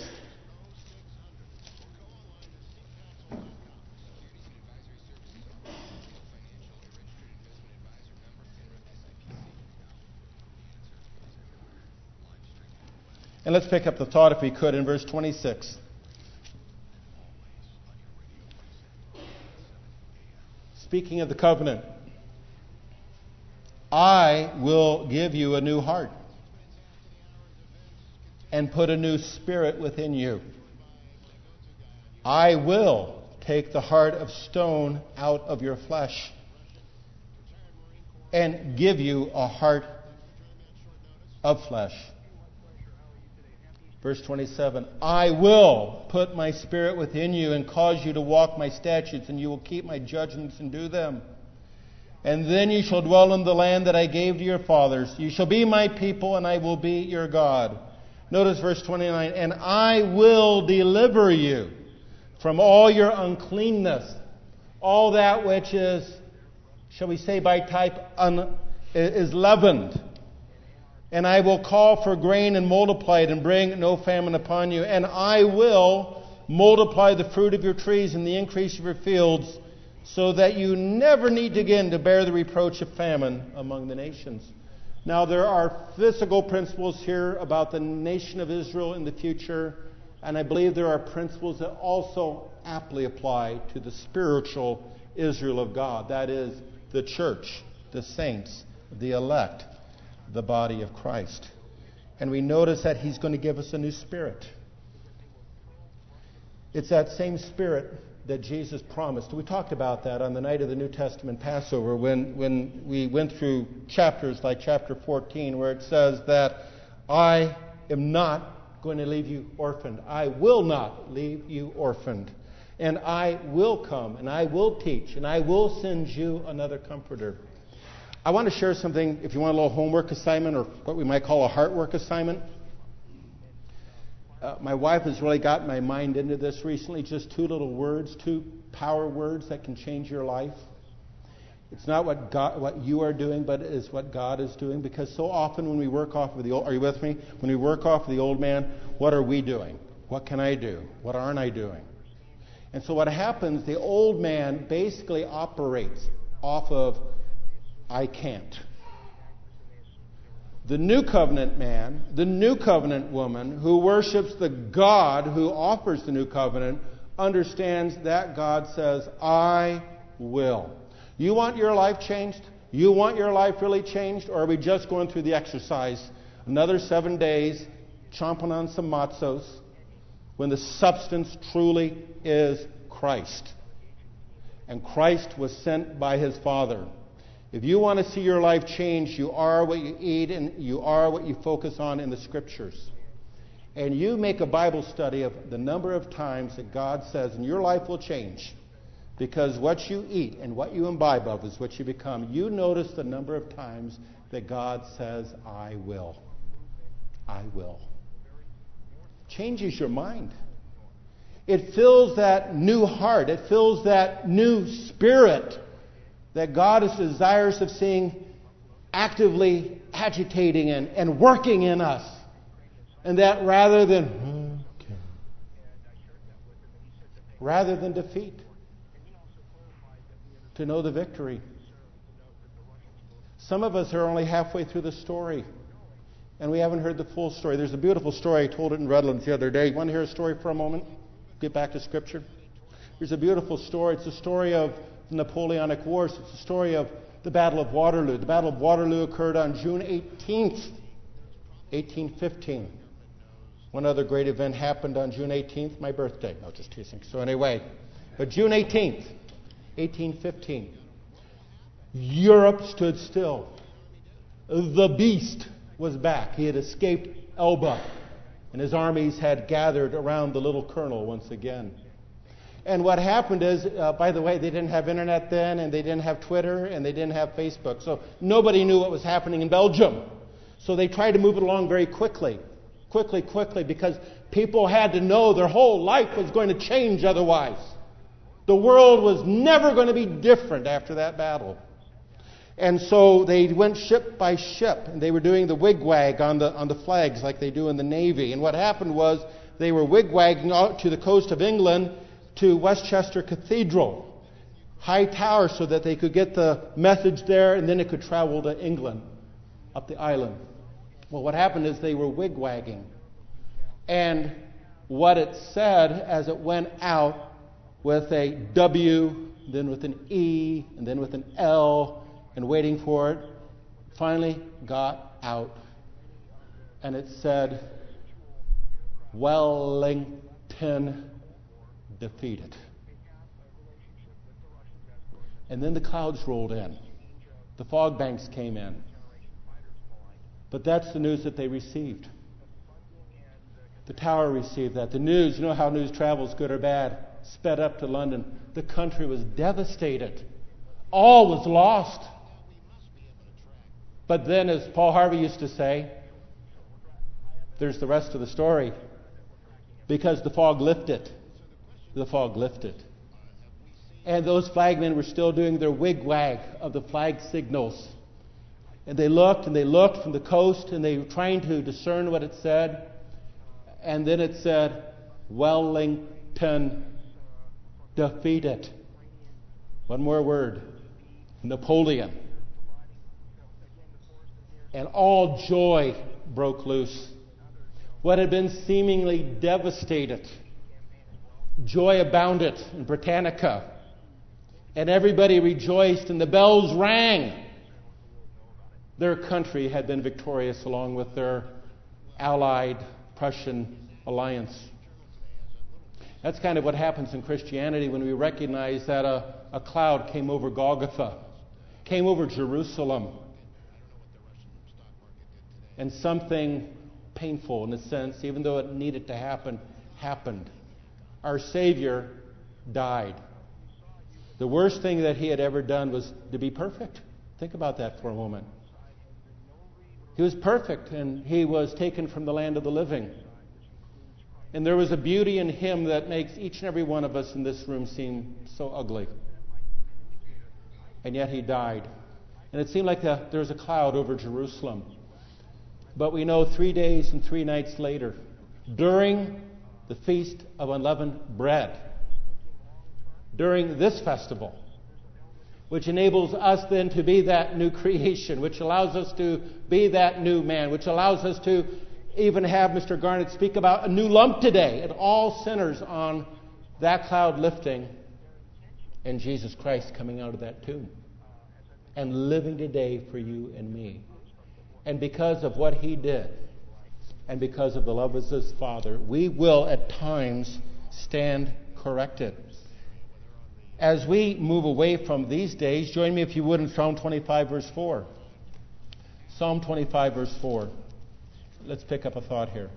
And let's pick up the thought, if we could, in verse twenty-six. Speaking of the covenant, I will give you a new heart and put a new spirit within you. I will take the heart of stone out of your flesh and give you a heart of flesh. Verse twenty-seven, I will put my spirit within you and cause you to walk my statutes, and you will keep my judgments and do them. And then you shall dwell in the land that I gave to your fathers. You shall be my people, and I will be your God. Notice verse twenty-nine, and I will deliver you from all your uncleanness, all that which is, shall we say by type, un, is leavened. And I will call for grain and multiply it and bring no famine upon you. And I will multiply the fruit of your trees and the increase of your fields, so that you never need again to bear the reproach of famine among the nations. Now, there are physical principles here about the nation of Israel in the future, and I believe there are principles that also aptly apply to the spiritual Israel of God. That is, the church, the saints, the elect, the body of Christ. And we notice that He's going to give us a new spirit. It's that same spirit that Jesus promised. We talked about that on the night of the New Testament Passover when, when we went through chapters like chapter fourteen, where it says that I am not going to leave you orphaned. I will not leave you orphaned. And I will come, and I will teach, and I will send you another comforter. I want to share something, if you want a little homework assignment, or what we might call a heart work assignment. Uh, my wife has really got my mind into this recently. Just two little words, two power words that can change your life. It's not what God, what you are doing, but it is what God is doing. Because so often when we work off of the old, are you with me? When we work off of the old man, what are we doing? What can I do? What aren't I doing? And so what happens, the old man basically operates off of I can't. The new covenant man, the new covenant woman who worships the God who offers the new covenant understands that God says, I will. You want your life changed? You want your life really changed? Or are we just going through the exercise? Another seven days, chomping on some matzos, when the substance truly is Christ. And Christ was sent by His Father. If you want to see your life change, you are what you eat and you are what you focus on in the Scriptures. And you make a Bible study of the number of times that God says, and your life will change. Because what you eat and what you imbibe of is what you become. You notice the number of times that God says, I will. I will. Changes your mind. It fills that new heart. It fills that new spirit that God is desirous of seeing actively agitating and, and working in us. And that rather than okay, rather than defeat, to know the victory. Some of us are only halfway through the story, and we haven't heard the full story. There's a beautiful story. I told it in Redlands the other day. You want to hear a story for a moment? Get back to Scripture. There's a beautiful story. It's a story of the Napoleonic Wars. It's the story of the Battle of Waterloo. The Battle of Waterloo occurred on June eighteenth, eighteen fifteen. One other great event happened on June eighteenth, my birthday. No, just teasing. So anyway, but June eighteenth, eighteen fifteen, Europe stood still. The beast was back. He had escaped Elba, and his armies had gathered around the little colonel once again. And what happened is, uh, by the way, they didn't have internet then, and they didn't have Twitter, and they didn't have Facebook. So nobody knew what was happening in Belgium. So they tried to move it along very quickly, quickly, quickly, because people had to know their whole life was going to change otherwise. The world was never going to be different after that battle. And so they went ship by ship, and they were doing the wigwag on the on the flags like they do in the Navy. And what happened was they were wigwagging out to the coast of England, to Westchester Cathedral, high tower, so that they could get the message there, and then it could travel to England, up the island. Well, what happened is they were wigwagging. And what it said as it went out with a W, then with an E, and then with an L, and waiting for it, finally got out. And it said, Wellington, defeated. And then the clouds rolled in. The fog banks came in. But that's the news that they received. The tower received that. The news, you know how news travels, good or bad, sped up to London. The country was devastated. All was lost. But then, as Paul Harvey used to say, there's the rest of the story. Because the fog lifted. The fog lifted. And those flagmen were still doing their wigwag of the flag signals. And they looked and they looked from the coast and they were trying to discern what it said. And then it said, Wellington defeated. One more word. Napoleon. And all joy broke loose. What had been seemingly devastated, joy abounded in Britannica. And everybody rejoiced and the bells rang. Their country had been victorious along with their allied Prussian alliance. That's kind of what happens in Christianity when we recognize that a, a cloud came over Golgotha, came over Jerusalem, and something painful in a sense, even though it needed to happen, happened. Our Savior died. The worst thing that he had ever done was to be perfect. Think about that for a moment. He was perfect, and he was taken from the land of the living. And there was a beauty in him that makes each and every one of us in this room seem so ugly. And yet he died. And it seemed like the, there was a cloud over Jerusalem. But we know three days and three nights later, during the Feast of Unleavened Bread, during this festival, which enables us then to be that new creation, which allows us to be that new man, which allows us to even have Mister Garnett speak about a new lump today. It all centers on that cloud lifting and Jesus Christ coming out of that tomb and living today for you and me. And because of what he did, and because of the love of his Father, we will at times stand corrected. As we move away from these days, join me if you would in Psalm twenty-five, verse four. Psalm twenty-five, verse four. Let's pick up a thought here.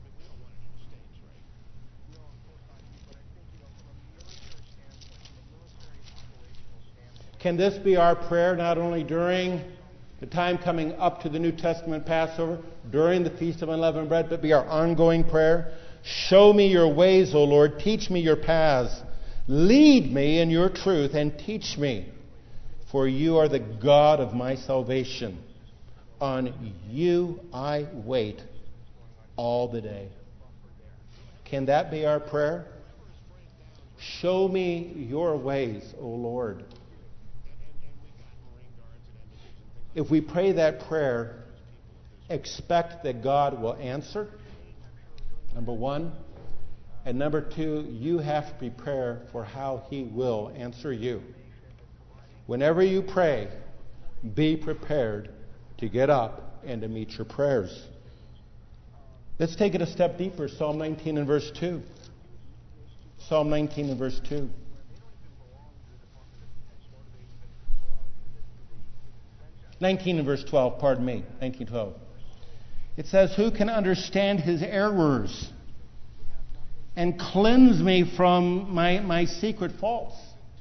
Can this be our prayer not only during the time coming up to the New Testament Passover, during the Feast of Unleavened Bread, but be our ongoing prayer? Show me your ways, O Lord. Teach me your paths. Lead me in your truth and teach me, for you are the God of my salvation. On you I wait all the day. Can that be our prayer? Show me your ways, O Lord. If we pray that prayer, expect that God will answer, number one. And number two, you have to prepare for how he will answer you. Whenever you pray, be prepared to get up and to meet your prayers. Let's take it a step deeper. Psalm nineteen and verse two. Psalm nineteen and verse two. nineteen and verse twelve, pardon me. nineteen twelve. It says, who can understand his errors and cleanse me from my, my secret faults?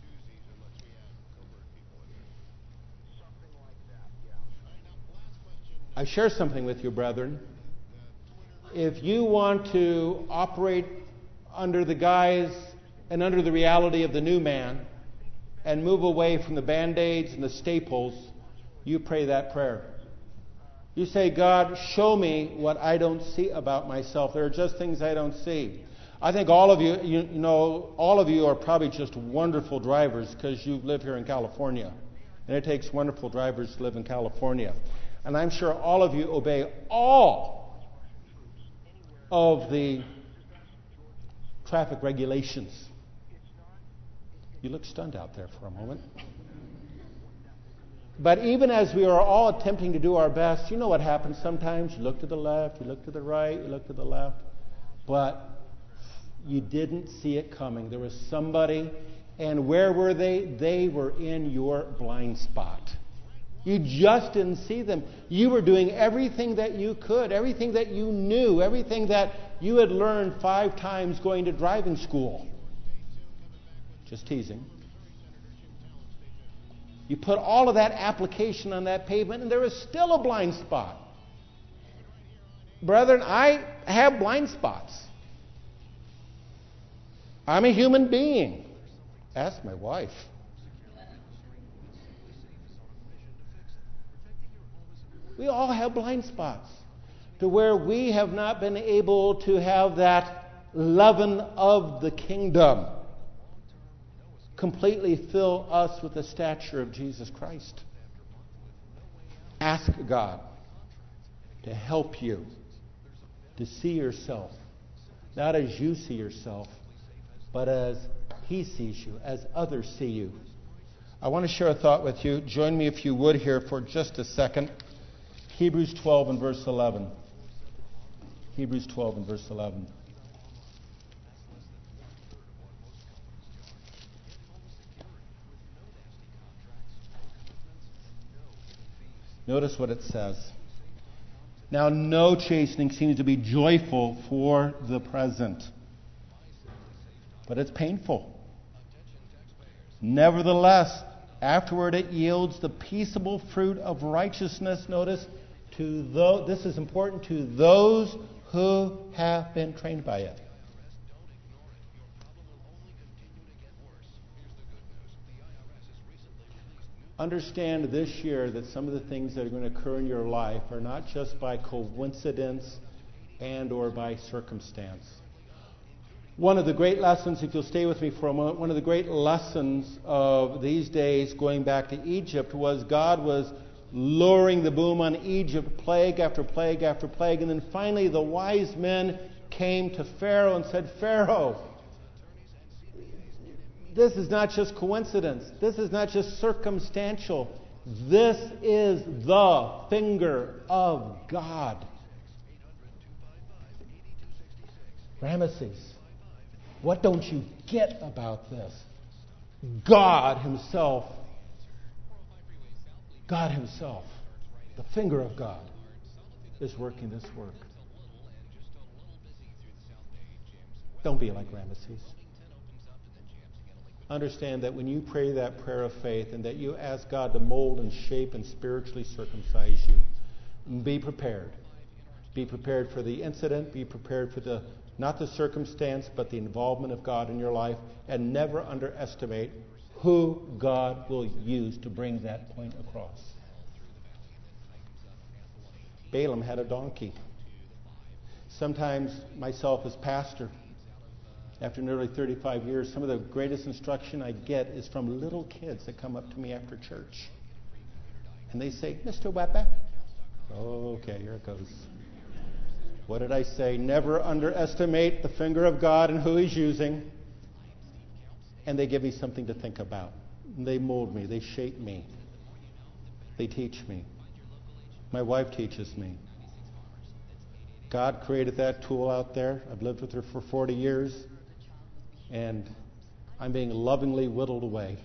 I share something with you, brethren. If you want to operate under the guise and under the reality of the new man and move away from the band-aids and the staples, you pray that prayer. You say, God, show me what I don't see about myself. There are just things I don't see. I think all of you, you, you know, all of you are probably just wonderful drivers because you live here in California. And it takes wonderful drivers to live in California. And I'm sure all of you obey all of the traffic regulations. You look stunned out there for a moment. But even as we are all attempting to do our best, you know what happens sometimes? You look to the left, you look to the right, you look to the left. But You didn't see it coming. There was somebody, and where were they? They were in your blind spot. You just didn't see them. You were doing everything that you could, everything that you knew, everything that you had learned five times going to driving school. Just teasing. You put all of that application on that pavement, and there was still a blind spot. Brethren, I have blind spots. I'm a human being. Ask my wife. We all have blind spots to where we have not been able to have that leaven of the kingdom completely fill us with the stature of Jesus Christ. Ask God to help you to see yourself, not as you see yourself, but as He sees you, as others see you. I want to share a thought with you. Join me, if you would, here for just a second. Hebrews twelve and verse eleven. Hebrews twelve and verse eleven. Notice what it says. Now, no chastening seems to be joyful for the present, but it's painful. Nevertheless, afterward it yields the peaceable fruit of righteousness. Notice, to those, this is important, to those who have been trained by it. Understand this year that some of the things that are going to occur in your life are not just by coincidence and or by circumstance. One of the great lessons, if you'll stay with me for a moment, one of the great lessons of these days going back to Egypt was God was luring the boom on Egypt, plague after plague after plague, and then finally the wise men came to Pharaoh and said, Pharaoh, this is not just coincidence. This is not just circumstantial. This is the finger of God. Ramesses, what don't you get about this? God Himself, God Himself, the finger of God, is working this work. Don't be like Ramesses. Understand that when you pray that prayer of faith and that you ask God to mold and shape and spiritually circumcise you, be prepared. Be prepared for the incident. Be prepared for the not the circumstance, but the involvement of God in your life. And never underestimate who God will use to bring that point across. Balaam had a donkey. Sometimes myself as pastor, after nearly thirty-five years, some of the greatest instruction I get is from little kids that come up to me after church. And they say, Mister Webber. Oh, okay, here it goes. What did I say? Never underestimate the finger of God and who He's using. And they give me something to think about. And they mold me. They shape me. They teach me. My wife teaches me. God created that tool out there. I've lived with her for forty years. And I'm being lovingly whittled away.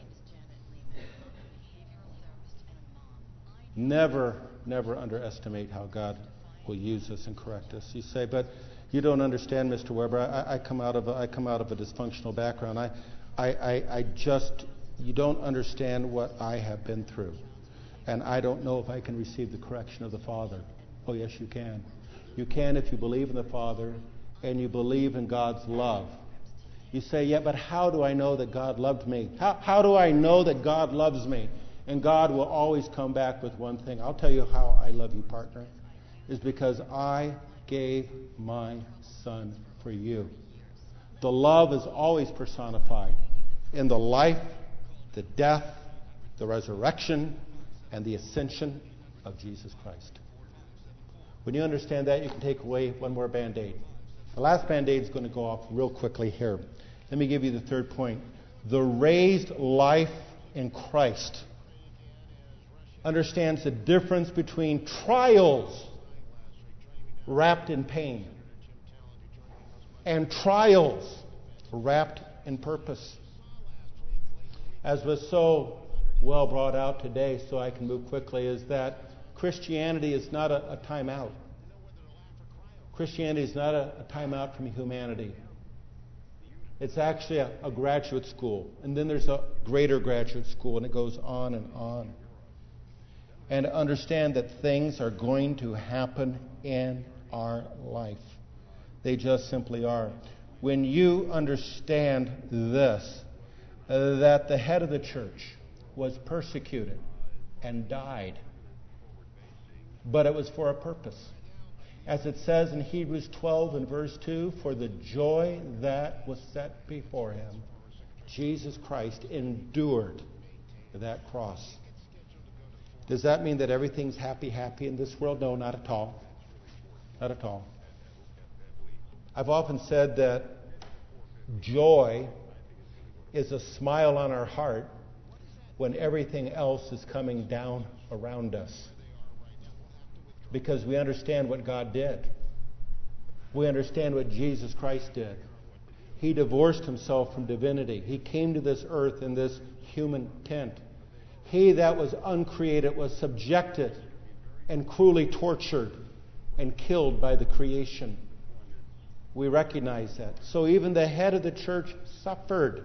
Never, never underestimate how God will use us and correct us. You say, but you don't understand, Mister Weber. I, I come out of a, I come out of a dysfunctional background. I, I, I, I just, you don't understand what I have been through. And I don't know if I can receive the correction of the Father. Oh, yes, you can. You can if you believe in the Father and you believe in God's love. You say, yeah, but how do I know that God loved me? How, how do I know that God loves me? And God will always come back with one thing. I'll tell you how I love you, partner. Is because I gave my Son for you. The love is always personified in the life, the death, the resurrection, and the ascension of Jesus Christ. When you understand that, you can take away one more Band-Aid. The last Band-Aid is going to go off real quickly here. Let me give you the third point. The raised life in Christ understands the difference between trials wrapped in pain and trials wrapped in purpose. As was so well brought out today, so I can move quickly, is that Christianity is not a, a time out. Christianity is not a, a time out from humanity. It's actually a, a graduate school. And then there's a greater graduate school, and it goes on and on. And to understand that things are going to happen in our life. They just simply are. When you understand this, uh, that the head of the church was persecuted and died, but it was for a purpose. As it says in Hebrews twelve and verse two, for the joy that was set before him, Jesus Christ endured that cross. Does that mean that everything's happy, happy in this world? No, not at all. Not at all. I've often said that joy is a smile on our heart when everything else is coming down around us. Because we understand what God did. We understand what Jesus Christ did. He divorced himself from divinity. He came to this earth in this human tent. He that was uncreated was subjected and cruelly tortured and killed by the creation. We recognize that. So even the head of the church suffered.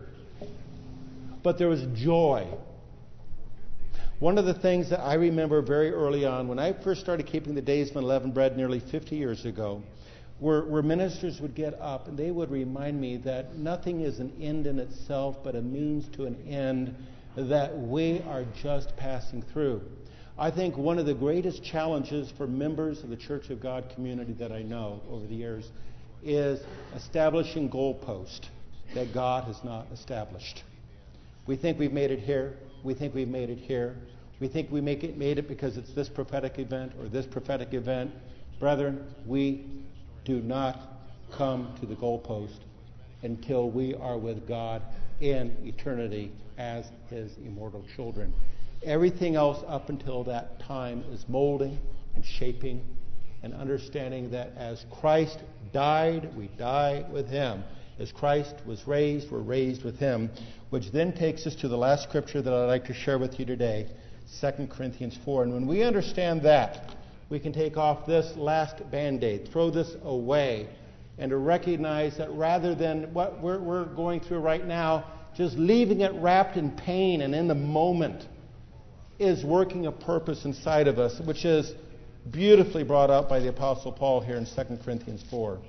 But there was joy. One of the things that I remember very early on, when I first started keeping the Days of Unleavened Bread nearly fifty years ago, where, where ministers would get up and they would remind me that nothing is an end in itself, but a means to an end that we are just passing through. I think one of the greatest challenges for members of the Church of God community that I know over the years is establishing goalposts that God has not established. We think we've made it here. We think we've made it here. We think we make it, made it because it's this prophetic event or this prophetic event. Brethren, we do not come to the goalpost until we are with God in eternity as his immortal children. Everything else up until that time is molding and shaping and understanding that as Christ died, we die with him. As Christ was raised, we're raised with him. Which then takes us to the last scripture that I'd like to share with you today, Second Corinthians four. And when we understand that, we can take off this last Band-Aid, throw this away, and to recognize that rather than what we're, we're going through right now, just leaving it wrapped in pain and in the moment is working a purpose inside of us, which is beautifully brought out by the Apostle Paul here in Second Corinthians four.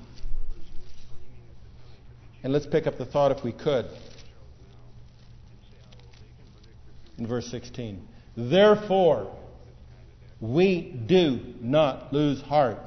And let's pick up the thought if we could. In verse sixteen. Therefore, we do not lose heart.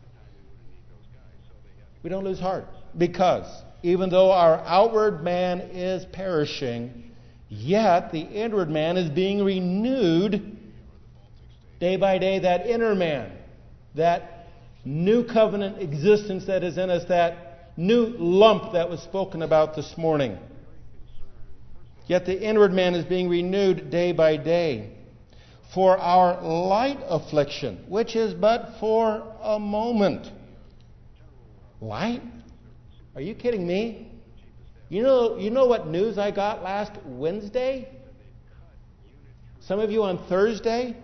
We don't lose heart. Because even though our outward man is perishing, yet the inward man is being renewed day by day. That inner man, that new covenant existence that is in us, that new lump that was spoken about this morning. Yet the inward man is being renewed day by day. For our light affliction, which is but for a moment. Light? Are you kidding me? You know, you know what news I got last Wednesday? Some of you on Thursday?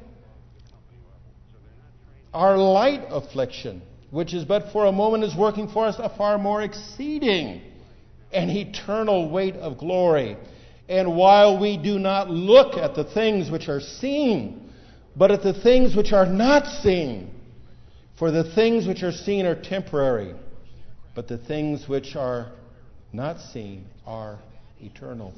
Our light affliction, which is but for a moment, is working for us a far more exceeding and eternal weight of glory. And while we do not look at the things which are seen, but at the things which are not seen, for the things which are seen are temporary, but the things which are not seen are eternal.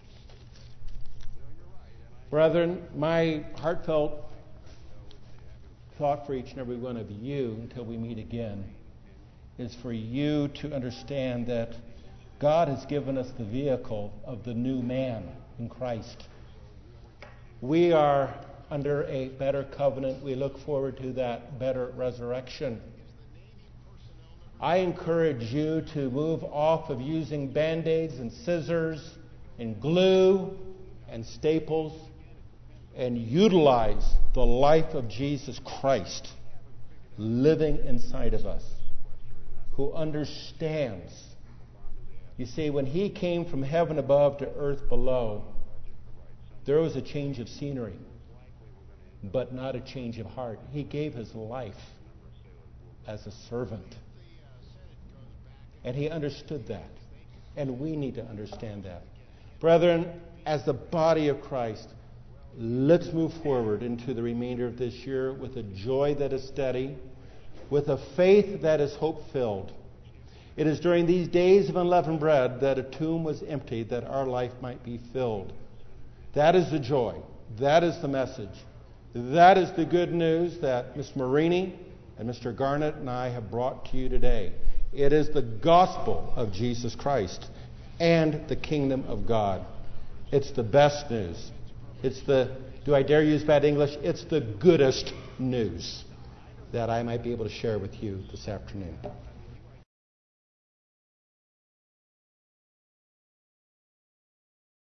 Brethren, my heartfelt thought for each and every one of you until we meet again is for you to understand that God has given us the vehicle of the new man in Christ. We are under a better covenant. We look forward to that better resurrection. I encourage you to move off of using Band-Aids and scissors and glue and staples and utilize the life of Jesus Christ living inside of us, who understands You see, when he came from heaven above to earth below, there was a change of scenery, but not a change of heart. He gave his life as a servant. And he understood that. And we need to understand that. Brethren, as the body of Christ, let's move forward into the remainder of this year with a joy that is steady, with a faith that is hope-filled. It is during these days of unleavened bread that a tomb was emptied, that our life might be filled. That is the joy. That is the message. That is the good news that Miss Marini and Mister Garnett and I have brought to you today. It is the gospel of Jesus Christ and the kingdom of God. It's the best news. It's the, do I dare use bad English? It's the goodest news that I might be able to share with you this afternoon.